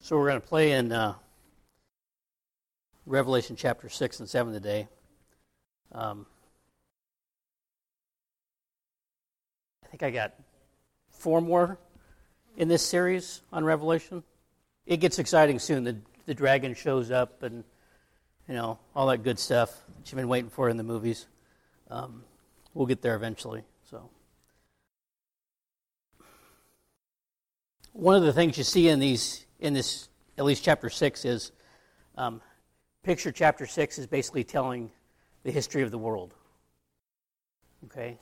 So we're going to play in Revelation chapter 6 and 7 today. I think I got 4 more in this series on Revelation. It gets exciting soon. The dragon shows up and, all that good stuff that you've been waiting for in the movies. We'll get there eventually. So, one of the things you see in this, at least chapter 6, is picture chapter 6 is basically telling the history of the world. Okay?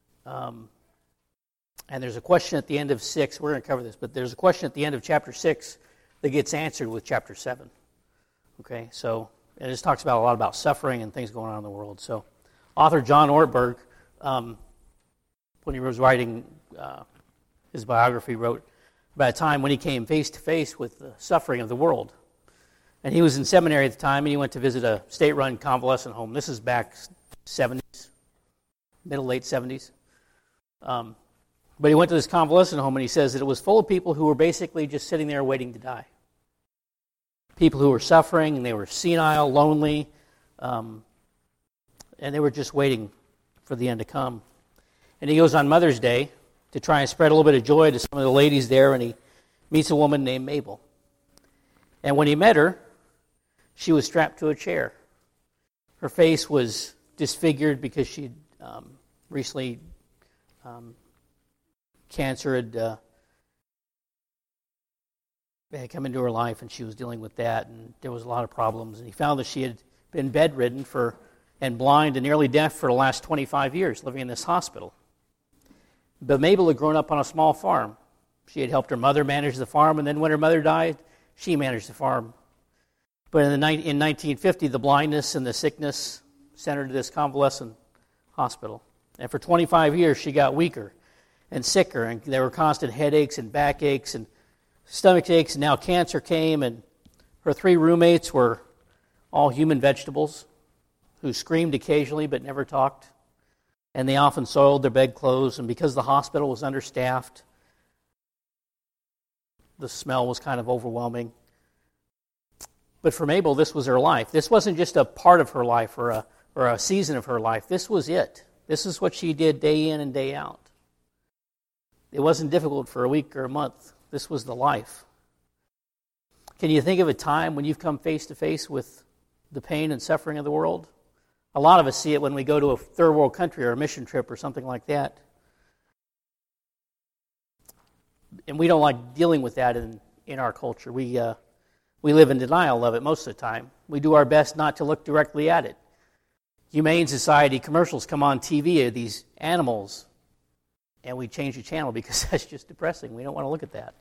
And there's a question at the end of 6, we're going to cover this, but there's a question at the end of chapter 6 that gets answered with chapter 7. Okay? So, it just talks about a lot about suffering and things going on in the world. So, author John Ortberg, when he was writing his biography, wrote about a time when he came face to face with the suffering of the world. And he was in seminary at the time, and he went to visit a state-run convalescent home. This is back 70s, late 70s. But he went to this convalescent home, and he says that it was full of people who were basically just sitting there waiting to die. People who were suffering, and they were senile, lonely, and they were just waiting for the end to come. And he goes on Mother's Day to try and spread a little bit of joy to some of the ladies there, and he meets a woman named Mabel. And when he met her, she was strapped to a chair. Her face was disfigured because she'd recently cancer had come into her life, and she was dealing with that, and there was a lot of problems. And he found that she had been bedridden and blind and nearly deaf for the last 25 years, living in this hospital. But Mabel had grown up on a small farm. She had helped her mother manage the farm, and then when her mother died, she managed the farm. But in 1950, the blindness and the sickness sent her to this convalescent hospital. And for 25 years, she got weaker and sicker, and there were constant headaches and backaches and stomach aches, and now cancer came, and her 3 roommates were all human vegetables who screamed occasionally but never talked. And they often soiled their bedclothes, and because the hospital was understaffed, the smell was kind of overwhelming. But for Mabel, this was her life. This wasn't just a part of her life or a season of her life. This was it. This is what she did day in and day out. It wasn't difficult for a week or a month. This was the life. Can you think of a time when you've come face to face with the pain and suffering of the world? A lot of us see it when we go to a third world country or a mission trip or something like that. And we don't like dealing with that in our culture. We live in denial of it most of the time. We do our best not to look directly at it. Humane Society commercials come on TV of these animals, and we change the channel because that's just depressing. We don't want to look at that.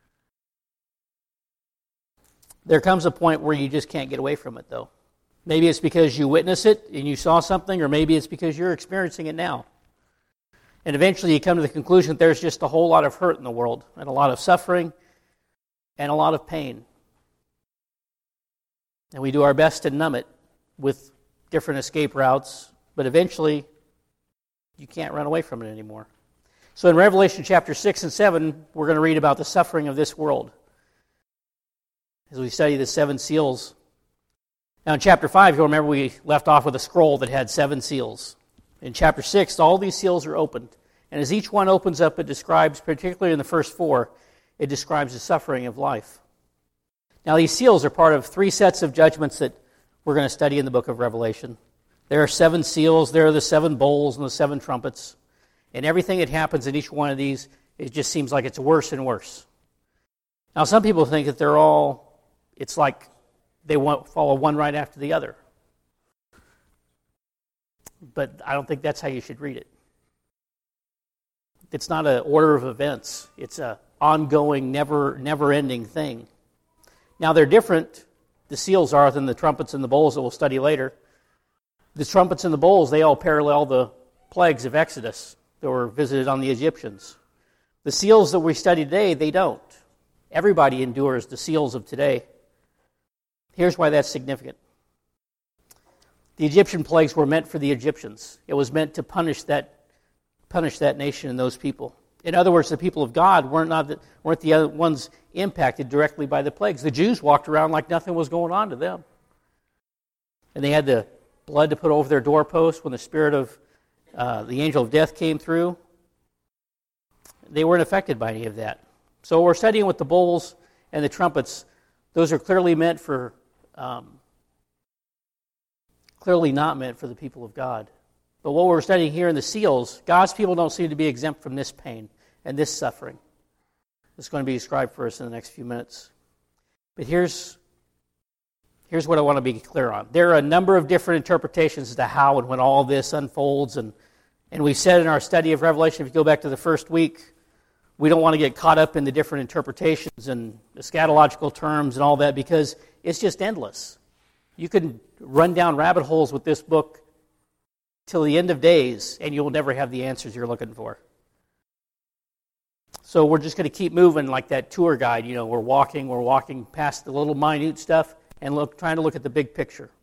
There comes a point where you just can't get away from it, though. Maybe it's because you witnessed it and you saw something, or maybe it's because you're experiencing it now. And eventually you come to the conclusion that there's just a whole lot of hurt in the world, and a lot of suffering, and a lot of pain. And we do our best to numb it with different escape routes, but eventually you can't run away from it anymore. So in Revelation chapter 6 and 7, we're going to read about the suffering of this world as we study the 7 seals. Now in chapter 5, you'll remember we left off with a scroll that had 7 seals. In chapter 6, all these seals are opened. And as each one opens up, it describes, particularly in the first 4, it describes the suffering of life. Now these seals are part of 3 sets of judgments that we're going to study in the book of Revelation. There are 7 seals, there are the 7 bowls and the 7 trumpets. And everything that happens in each one of these, it just seems like it's worse and worse. Now some people think that it's like they follow one right after the other. But I don't think that's how you should read it. It's not an order of events. It's an ongoing, never-ending thing. Now they're different, the seals are, than the trumpets and the bowls that we'll study later. The trumpets and the bowls, they all parallel the plagues of Exodus that were visited on the Egyptians. The seals that we study today, they don't. Everybody endures the seals of today. Here's why that's significant. The Egyptian plagues were meant for the Egyptians. It was meant to punish that nation and those people. In other words, the people of God weren't the other ones impacted directly by the plagues. The Jews walked around like nothing was going on to them. And they had the blood to put over their doorposts when the spirit of the angel of death came through. They weren't affected by any of that. So we're studying with the bowls and the trumpets. Those are clearly not meant for the people of God. But what we're studying here in the seals, God's people don't seem to be exempt from this pain and this suffering. It's going to be described for us in the next few minutes. But here's what I want to be clear on. There are a number of different interpretations as to how and when all this unfolds. And we said in our study of Revelation, if you go back to the first week, we don't want to get caught up in the different interpretations and eschatological terms and all that because it's just endless. You can run down rabbit holes with this book till the end of days, and you'll never have the answers you're looking for. So we're just going to keep moving like that tour guide. You know, we're walking past the little minute stuff and trying to look at the big picture.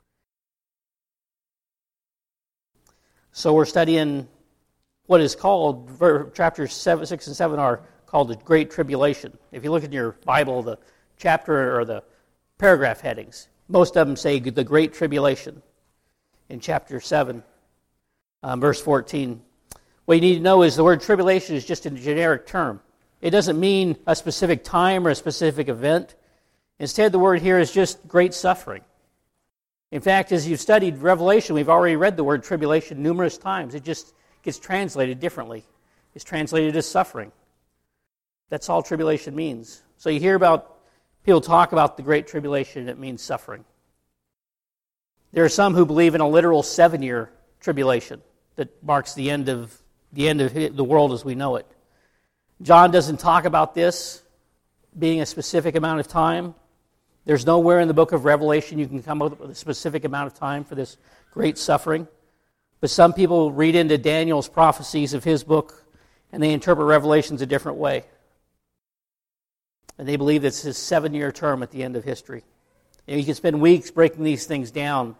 So we're studying what is called, chapters 6 and 7 are called the Great Tribulation. If you look in your Bible, the chapter or the paragraph headings, most of them say the Great Tribulation. In chapter 7, verse 14. What you need to know is the word tribulation is just a generic term. It doesn't mean a specific time or a specific event. Instead, the word here is just great suffering. In fact, as you've studied Revelation, we've already read the word tribulation numerous times. It just gets translated differently. It's translated as suffering. That's all tribulation means. So you hear about people talk about the Great Tribulation, and it means suffering. There are some who believe in a literal 7-year tribulation that marks the end of the world as we know it. John doesn't talk about this being a specific amount of time. There's nowhere in the book of Revelation you can come up with a specific amount of time for this great suffering. But some people read into Daniel's prophecies of his book, and they interpret Revelations a different way. And they believe it's his 7-year term at the end of history. And you can spend weeks breaking these things down.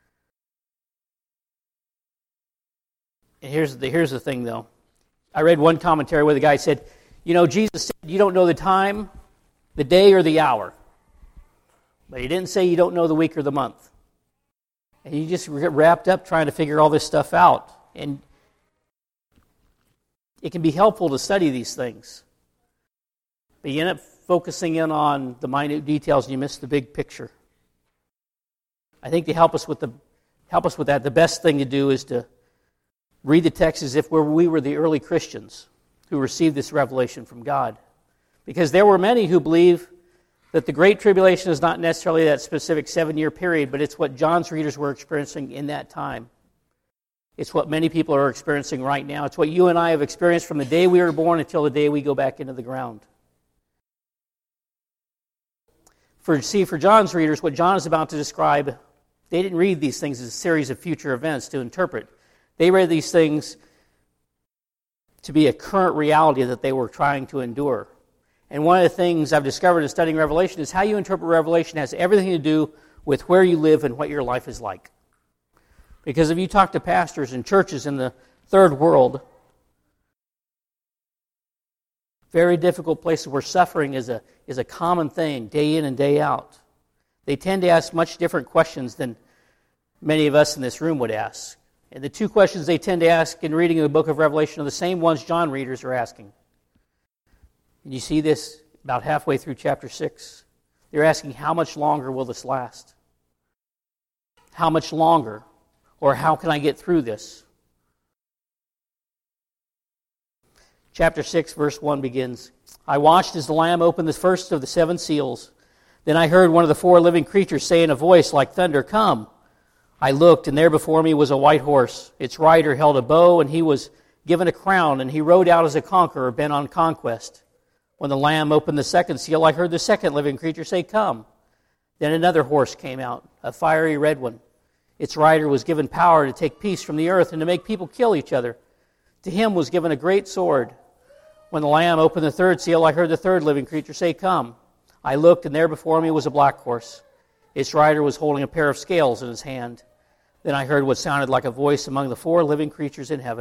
And here's the thing, though. I read one commentary where the guy said, Jesus said, you don't know the time, the day, or the hour. But he didn't say you don't know the week or the month. And you just get wrapped up trying to figure all this stuff out. And it can be helpful to study these things. But you end up focusing in on the minute details and you miss the big picture. I think to help us with that, the best thing to do is to read the text as if we were the early Christians who received this revelation from God. Because there were many who believe that the Great Tribulation is not necessarily that specific 7-year period, but it's what John's readers were experiencing in that time. It's what many people are experiencing right now. It's what you and I have experienced from the day we were born until the day we go back into the ground. For John's readers, what John is about to describe, they didn't read these things as a series of future events to interpret. They read these things to be a current reality that they were trying to endure. And one of the things I've discovered in studying Revelation is how you interpret Revelation has everything to do with where you live and what your life is like. Because if you talk to pastors and churches in the third world, very difficult places where suffering is a common thing, day in and day out. They tend to ask much different questions than many of us in this room would ask. And the two questions they tend to ask in reading the book of Revelation are the same ones John readers are asking. And you see this about halfway through chapter 6. They're asking, how much longer will this last? How much longer? Or how can I get through this? Chapter 6, verse 1 begins, I watched as the Lamb opened the first of the 7 seals. Then I heard one of the 4 living creatures say in a voice like thunder, Come. I looked, and there before me was a white horse. Its rider held a bow, and he was given a crown, and he rode out as a conqueror, bent on conquest. When the Lamb opened the second seal, I heard the second living creature say, Come. Then another horse came out, a fiery red one. Its rider was given power to take peace from the earth and to make people kill each other. To him was given a great sword. When the Lamb opened the third seal, I heard the third living creature say, Come. I looked, and there before me was a black horse. Its rider was holding a pair of scales in his hand. Then I heard what sounded like a voice among the 4 living creatures in heaven,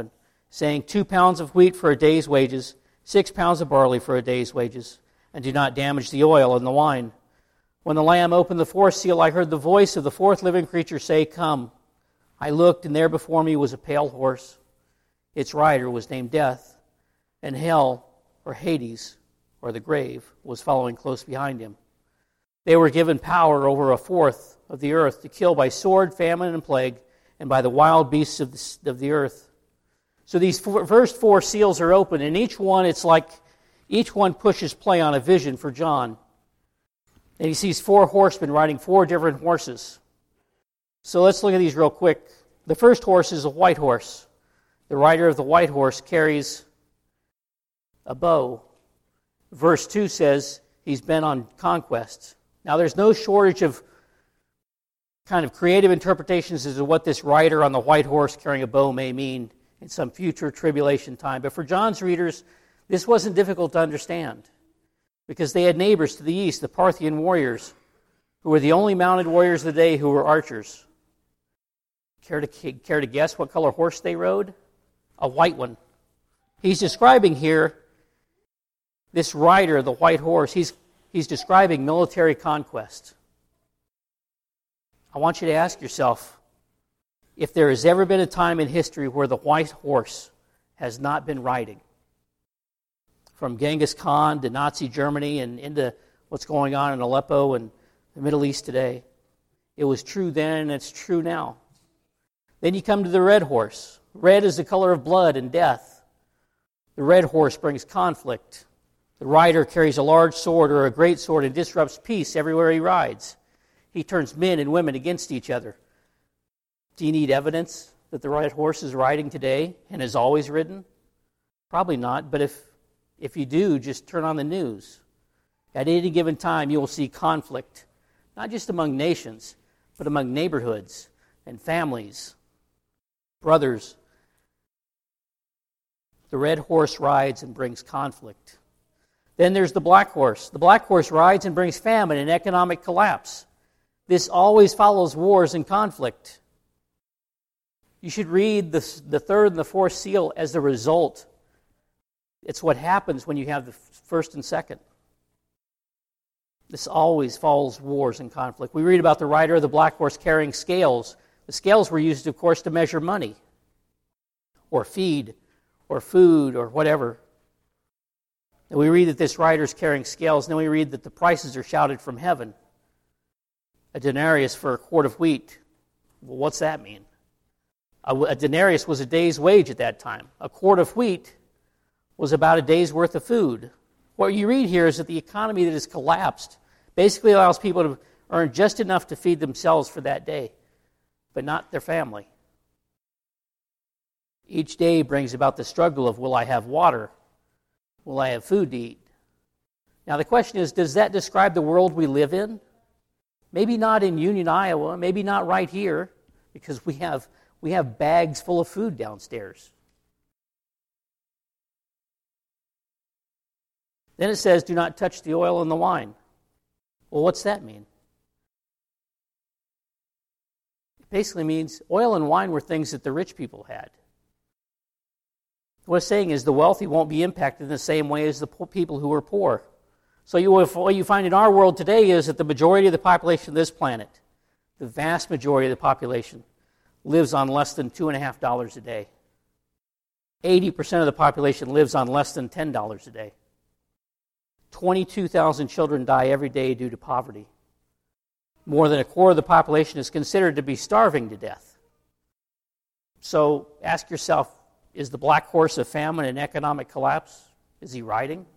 saying, 2 pounds of wheat for a day's wages, 6 pounds of barley for a day's wages, and do not damage the oil and the wine. When the Lamb opened the fourth seal, I heard the voice of the fourth living creature say, Come. I looked, and there before me was a pale horse. Its rider was named Death, and hell, or Hades, or the grave, was following close behind him. They were given power over a fourth of the earth to kill by sword, famine, and plague, and by the wild beasts of the earth. So these first 4 seals are open, and each one pushes play on a vision for John. And he sees 4 horsemen riding 4 different horses. So let's look at these real quick. The first horse is a white horse. The rider of the white horse carries a bow. Verse 2 says he's bent on conquest. Now there's no shortage of kind of creative interpretations as to what this rider on the white horse carrying a bow may mean in some future tribulation time. But for John's readers, this wasn't difficult to understand because they had neighbors to the east, the Parthian warriors, who were the only mounted warriors of the day who were archers. Care to guess what color horse they rode? A white one. He's describing here this rider, the white horse. He's describing military conquest. I want you to ask yourself if there has ever been a time in history where the white horse has not been riding. From Genghis Khan to Nazi Germany and into what's going on in Aleppo and the Middle East today. It was true then and it's true now. Then you come to the red horse. Red is the color of blood and death. The red horse brings conflict. The rider carries a large sword or a great sword and disrupts peace everywhere he rides. He turns men and women against each other. Do you need evidence that the red horse is riding today and has always ridden? Probably not, but if you do, just turn on the news. At any given time, you will see conflict, not just among nations, but among neighborhoods and families, brothers. The red horse rides and brings conflict. Then there's the black horse. The black horse rides and brings famine and economic collapse. This always follows wars and conflict. You should read the third and the fourth seal as the result. It's what happens when you have the first and second. This always follows wars and conflict. We read about the rider of the black horse carrying scales. The scales were used, of course, to measure money or feed or food or whatever. And we read that this rider is carrying scales, and then we read that the prices are shouted from heaven. A denarius for a quart of wheat. Well, what's that mean? A denarius was a day's wage at that time. A quart of wheat was about a day's worth of food. What you read here is that the economy that has collapsed basically allows people to earn just enough to feed themselves for that day, but not their family. Each day brings about the struggle of, will I have water? Will I have food to eat? Now the question is, does that describe the world we live in? Maybe not in Union, Iowa, maybe not right here, because we have bags full of food downstairs. Then it says, do not touch the oil and the wine. Well, what's that mean? It basically means oil and wine were things that the rich people had. What it's saying is the wealthy won't be impacted in the same way as the people who are poor. So what you find in our world today is that the majority of the population of this planet, the vast majority of the population, lives on less than $2.50 a day. 80% of the population lives on less than $10 a day. 22,000 children die every day due to poverty. More than a quarter of the population is considered to be starving to death. So ask yourself, is the black horse of famine and economic collapse? Is he riding?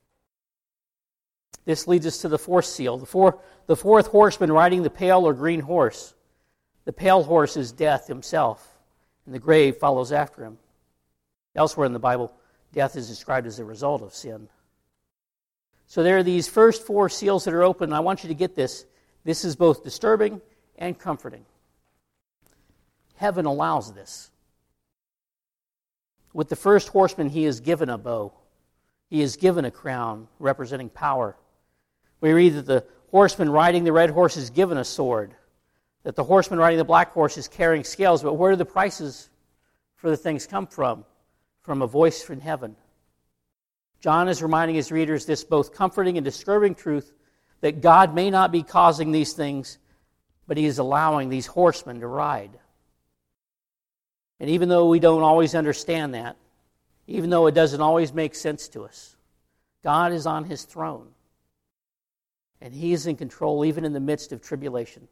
This leads us to the fourth seal. The fourth horseman riding the pale or green horse. The pale horse is death himself, and the grave follows after him. Elsewhere in the Bible, death is described as a result of sin. So there are these first 4 seals that are open, and I want you to get this. This is both disturbing and comforting. Heaven allows this. With the first horseman, he is given a bow. He is given a crown representing power. We read that the horseman riding the red horse is given a sword, that the horseman riding the black horse is carrying scales, but where do the prices for the things come from? from a voice from heaven. John is reminding his readers this both comforting and disturbing truth that God may not be causing these things, but he is allowing these horsemen to ride. And even though we don't always understand that, even though it doesn't always make sense to us, God is on his throne. And he is in control even in the midst of tribulation.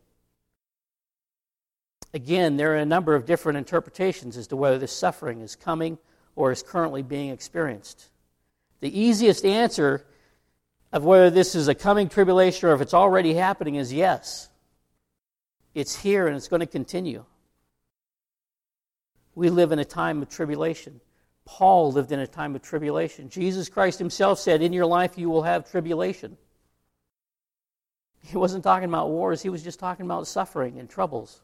Again, there are a number of different interpretations as to whether this suffering is coming or is currently being experienced. The easiest answer of whether this is a coming tribulation or if it's already happening is yes. It's here and it's going to continue. We live in a time of tribulation. Paul lived in a time of tribulation. Jesus Christ himself said, in your life you will have tribulation. He wasn't talking about wars. He was just talking about suffering and troubles.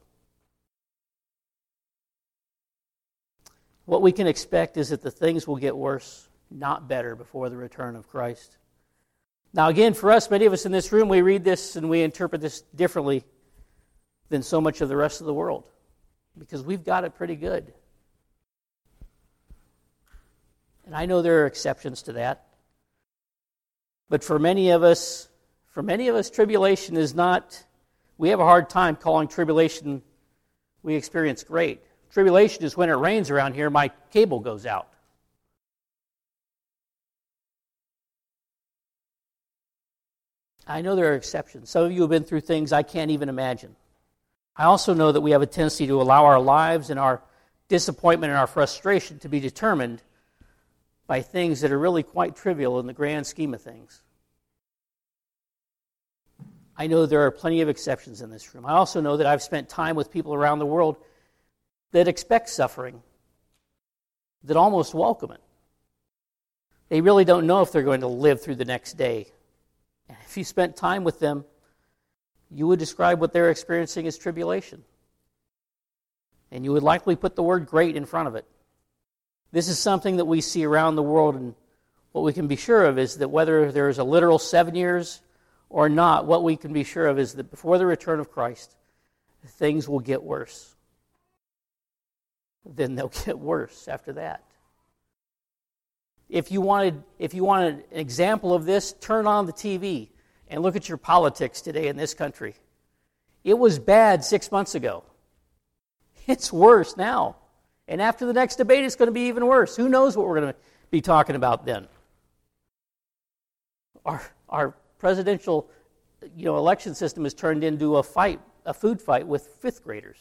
What we can expect is that the things will get worse, not better, before the return of Christ. Now again, for us, many of us in this room, we read this and we interpret this differently than so much of the rest of the world, because we've got it pretty good. And I know there are exceptions to that. But for many of us, tribulation is not, we have a hard time calling tribulation we experience great. Tribulation is when it rains around here, my cable goes out. I know there are exceptions. Some of you have been through things I can't even imagine. I also know that we have a tendency to allow our lives and our disappointment and our frustration to be determined by things that are really quite trivial in the grand scheme of things. I know there are plenty of exceptions in this room. I also know that I've spent time with people around the world that expect suffering, that almost welcome it. They really don't know if they're going to live through the next day. And if you spent time with them, you would describe what they're experiencing as tribulation. And you would likely put the word great in front of it. This is something that we see around the world, and what we can be sure of is that whether there's a literal 7 years or not, what we can be sure of is that before the return of Christ, things will get worse. Then they'll get worse after that. If you wanted an example of this, turn on the TV and look at your politics today in this country. It was bad 6 months ago. It's worse now. And after the next debate, it's going to be even worse. Who knows what we're going to be talking about then? Our presidential, election system has turned into a food fight with fifth graders.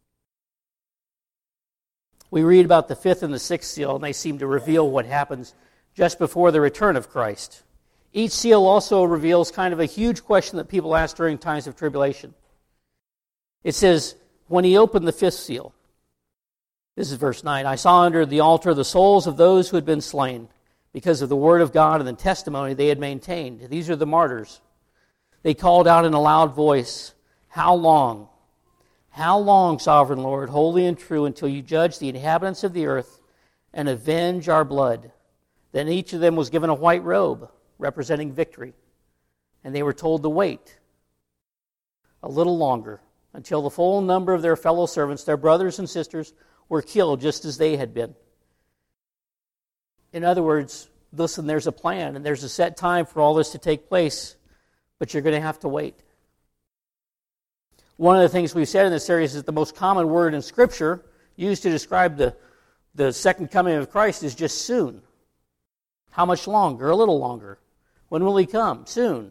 We read about the fifth and the sixth seal, and they seem to reveal what happens just before the return of Christ. Each seal also reveals kind of a huge question that people ask during times of tribulation. It says, when he opened the fifth seal, this is verse 9, I saw under the altar the souls of those who had been slain because of the word of God and the testimony they had maintained. These are the martyrs. They called out in a loud voice, how long? How long, sovereign Lord, holy and true, until you judge the inhabitants of the earth and avenge our blood? Then each of them was given a white robe representing victory, and they were told to wait a little longer until the full number of their fellow servants, their brothers and sisters, were killed just as they had been. In other words, listen, there's a plan and there's a set time for all this to take place, but you're going to have to wait. One of the things we've said in this series is the most common word in Scripture used to describe the second coming of Christ is just soon. How much longer? A little longer. When will he come? Soon.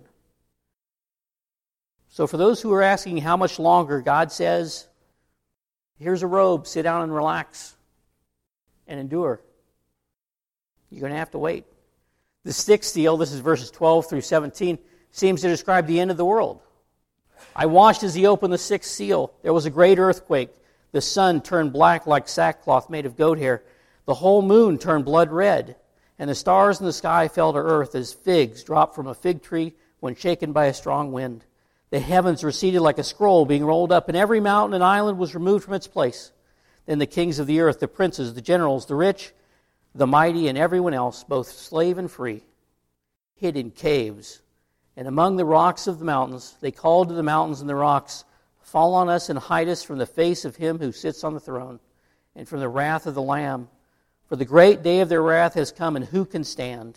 So for those who are asking how much longer, God says, here's a robe, sit down and relax and endure. You're going to have to wait. The sixth seal, this is verses 12 through 17, seems to describe the end of the world. I watched as he opened the sixth seal. There was a great earthquake. The sun turned black like sackcloth made of goat hair. The whole moon turned blood red. And the stars in the sky fell to earth as figs drop from a fig tree when shaken by a strong wind. The heavens receded like a scroll being rolled up, and every mountain and island was removed from its place. Then the kings of the earth, the princes, the generals, the rich, the mighty, and everyone else, both slave and free, hid in caves. And among the rocks of the mountains, they called to the mountains and the rocks, fall on us and hide us from the face of him who sits on the throne, and from the wrath of the Lamb. For the great day of their wrath has come, and who can stand?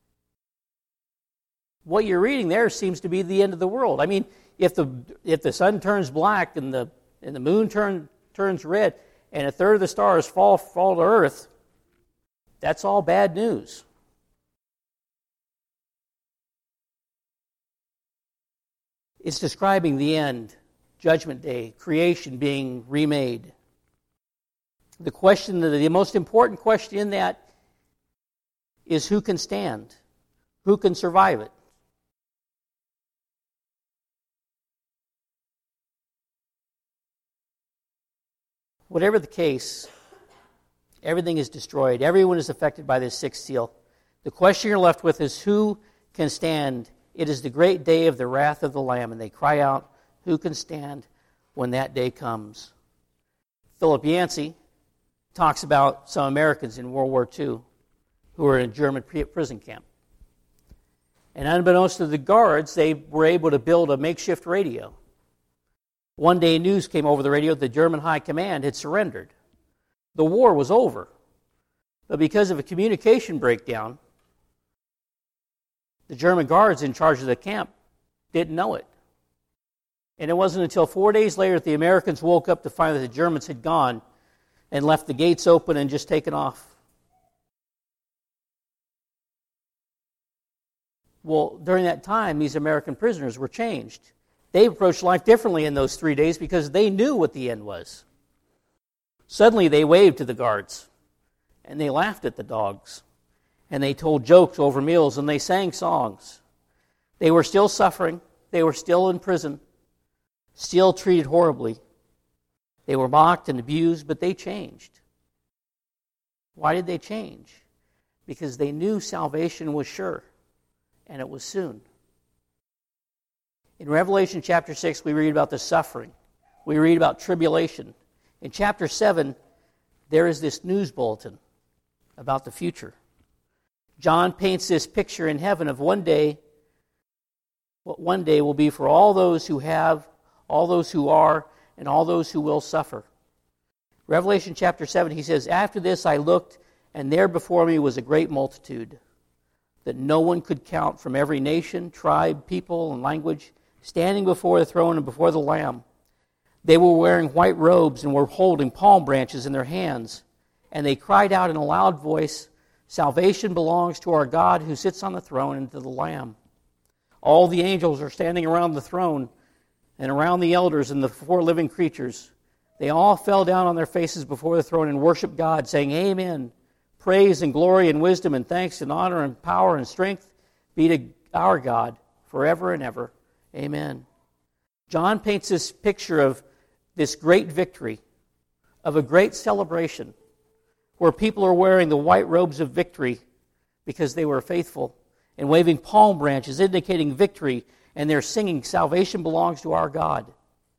What you're reading there seems to be the end of the world. I mean, if the sun turns black and the moon turns red, and a third of the stars fall to earth, that's all bad news. It's describing the end, Judgment Day, creation being remade. The most important question in that is who can stand? Who can survive it? Whatever the case, everything is destroyed. Everyone is affected by this sixth seal. The question you're left with is who can stand? It is the great day of the wrath of the Lamb, and they cry out, who can stand when that day comes? Philip Yancey talks about some Americans in World War II who were in a German prison camp. And unbeknownst to the guards, they were able to build a makeshift radio. One day news came over the radio that the German high command had surrendered. The war was over. But because of a communication breakdown, the German guards in charge of the camp didn't know it. And it wasn't until 4 days later that the Americans woke up to find that the Germans had gone and left the gates open and just taken off. Well, during that time, these American prisoners were changed. They approached life differently in those 3 days because they knew what the end was. Suddenly they waved to the guards, and they laughed at the dogs, and they told jokes over meals, and they sang songs. They were still suffering. They were still in prison, still treated horribly. They were mocked and abused, but they changed. Why did they change? Because they knew salvation was sure, and it was soon. In Revelation chapter 6, we read about the suffering. We read about tribulation. In chapter 7, there is this news bulletin about the future. John paints this picture in heaven of one day, what one day will be for all those who have, all those who are, and all those who will suffer. Revelation chapter 7, he says, after this I looked, and there before me was a great multitude that no one could count, from every nation, tribe, people, and language, standing before the throne and before the Lamb. They were wearing white robes and were holding palm branches in their hands. And they cried out in a loud voice, salvation belongs to our God who sits on the throne and to the Lamb. All the angels are standing around the throne and around the elders and the four living creatures. They all fell down on their faces before the throne and worshiped God, saying, Amen. Praise and glory and wisdom and thanks and honor and power and strength be to our God forever and ever. Amen. John paints this picture of this great victory, of a great celebration, where people are wearing the white robes of victory because they were faithful, and waving palm branches indicating victory, and they're singing, salvation belongs to our God.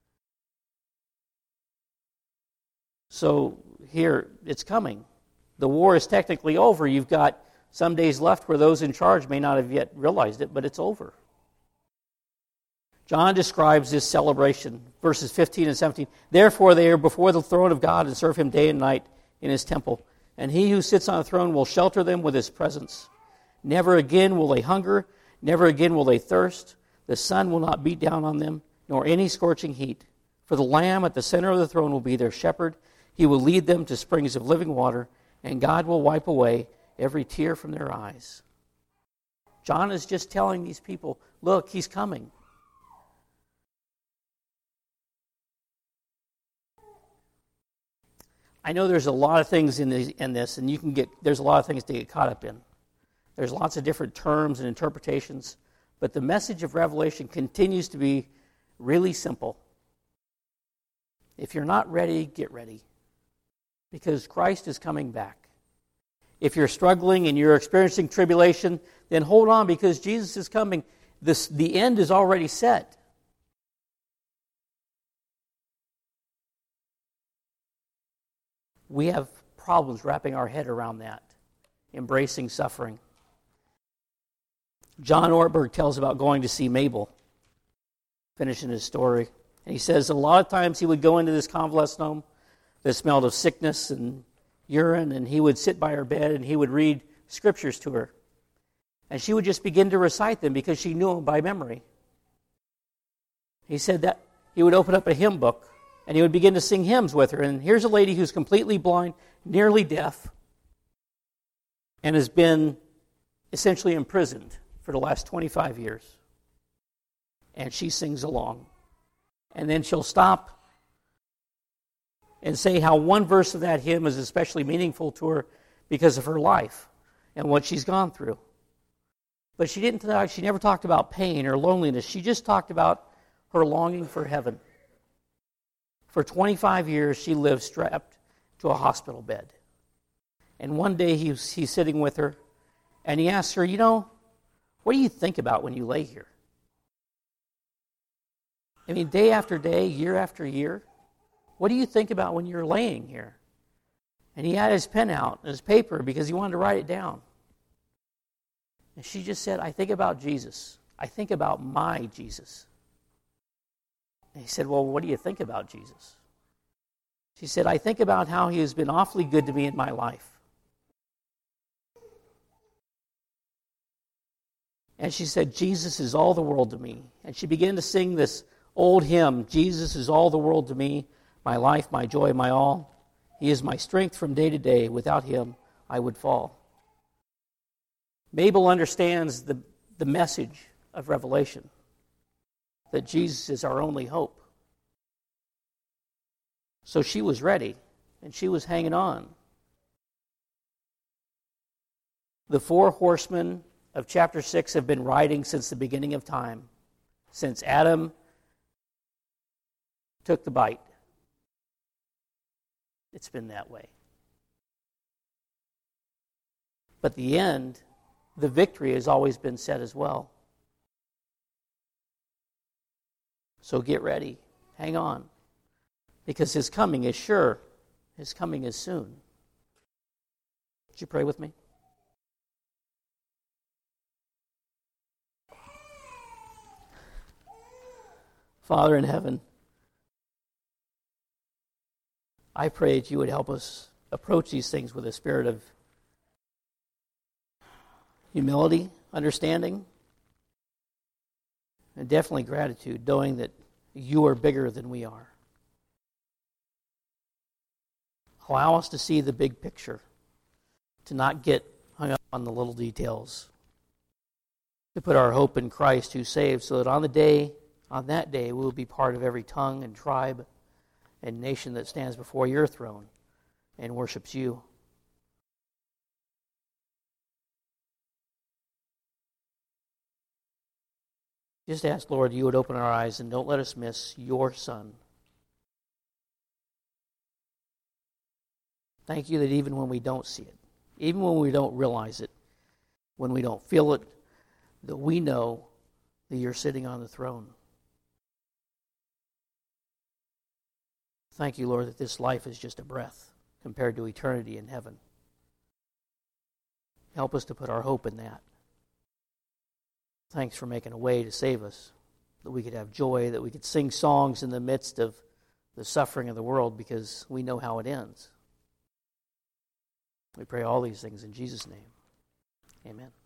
So here, it's coming. The war is technically over. You've got some days left where those in charge may not have yet realized it, but it's over. John describes this celebration, verses 15 and 17. Therefore they are before the throne of God and serve him day and night in his temple. And he who sits on the throne will shelter them with his presence. Never again will they hunger, never again will they thirst. The sun will not beat down on them, nor any scorching heat. For the Lamb at the center of the throne will be their shepherd. He will lead them to springs of living water, and God will wipe away every tear from their eyes. John is just telling these people, look, he's coming. I know there's a lot of things in this, and there's a lot of things to get caught up in. There's lots of different terms and interpretations, but the message of Revelation continues to be really simple. If you're not ready, get ready, because Christ is coming back. If you're struggling and you're experiencing tribulation, then hold on, because Jesus is coming. The end is already set. We have problems wrapping our head around that, embracing suffering. John Ortberg tells about going to see Mabel, finishing his story. And he says a lot of times he would go into this convalescent home that smelled of sickness and urine, and he would sit by her bed and he would read scriptures to her. And she would just begin to recite them because she knew them by memory. He said that he would open up a hymn book and he would begin to sing hymns with her. And here's a lady who's completely blind, nearly deaf, and has been essentially imprisoned for the last 25 years. And she sings along. And then she'll stop and say how one verse of that hymn is especially meaningful to her because of her life and what she's gone through. But she never talked about pain or loneliness. She just talked about her longing for heaven. For 25 years, she lived strapped to a hospital bed. And one day he's sitting with her, and he asks her, what do you think about when you lay here? I mean, day after day, year after year, what do you think about when you're laying here? And he had his pen out and his paper because he wanted to write it down. And she just said, I think about Jesus. I think about my Jesus. And he said, well, what do you think about Jesus? She said, I think about how he has been awfully good to me in my life. And she said, Jesus is all the world to me. And she began to sing this old hymn, Jesus is all the world to me, my life, my joy, my all. He is my strength from day to day. Without him, I would fall. Mabel understands the message of Revelation, that Jesus is our only hope. So she was ready, and she was hanging on. The 4 horsemen of chapter 6 have been riding since the beginning of time, since Adam took the bite. It's been that way. But the end, the victory has always been set as well. So get ready. Hang on. Because his coming is sure. His coming is soon. Would you pray with me? Father in heaven, I pray that you would help us approach these things with a spirit of humility, understanding, and definitely gratitude, knowing that you are bigger than we are. Allow us to see the big picture, to not get hung up on the little details, to put our hope in Christ who saves, so that on that day, we will be part of every tongue and tribe and nation that stands before your throne and worships you. Just ask, Lord, you would open our eyes and don't let us miss your Son. Thank you that even when we don't see it, even when we don't realize it, when we don't feel it, that we know that you're sitting on the throne. Thank you, Lord, that this life is just a breath compared to eternity in heaven. Help us to put our hope in that. Thanks for making a way to save us, that we could have joy, that we could sing songs in the midst of the suffering of the world because we know how it ends. We pray all these things in Jesus' name. Amen.